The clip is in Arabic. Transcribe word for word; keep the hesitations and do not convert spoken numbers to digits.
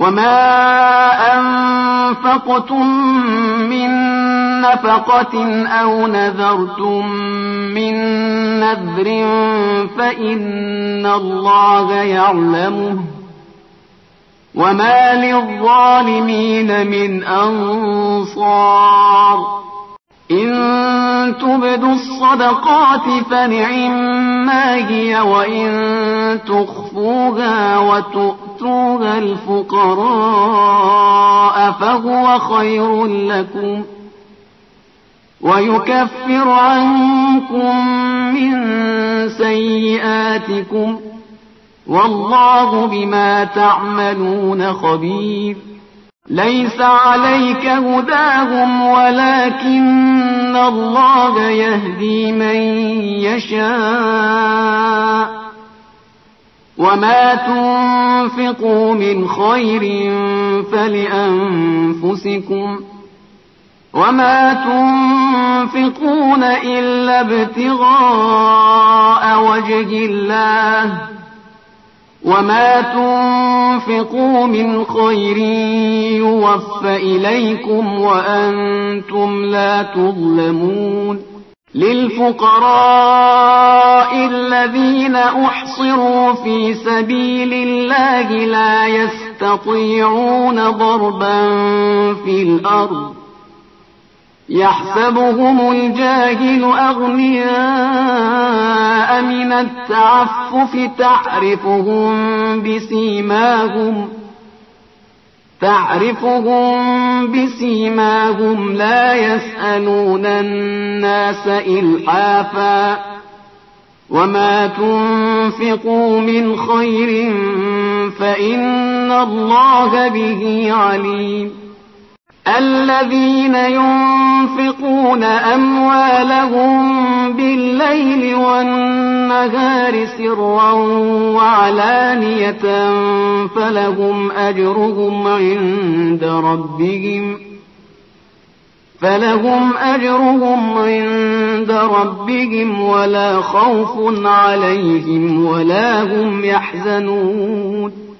وما أنفقتم من نفقة أو نذرتم من نذر فإن الله يعلمه وما للظالمين من أنصار إن تبدوا الصدقات فنعما هي وإن تخفوها وتؤتوها الفقراء فهو خير لكم ويكفر عنكم من سيئاتكم والله بما تعملون خبير ليس عليك هداهم ولكن الله يهدي من يشاء وما تنفقوا من خير فلأنفسكم وما تنفقون إلا ابتغاء وجه الله وما تنفقوا من خير يوفى إليكم وأنتم لا تظلمون للفقراء الذين أحصروا في سبيل الله لا يستطيعون ضربا في الأرض يحسبهم الجاهل أغنياء من التعفف تعرفهم بسيماهم تعرفهم بسيماهم لا يسألون الناس إلحافا وما تنفقوا من خير فإن الله به عليم الذين ينفقون أموالهم بالليل والنهار سرا وعلانية فلهم أجرهم عند ربهم فلهم أجرهم عند ربهم ولا خوف عليهم ولا هم يحزنون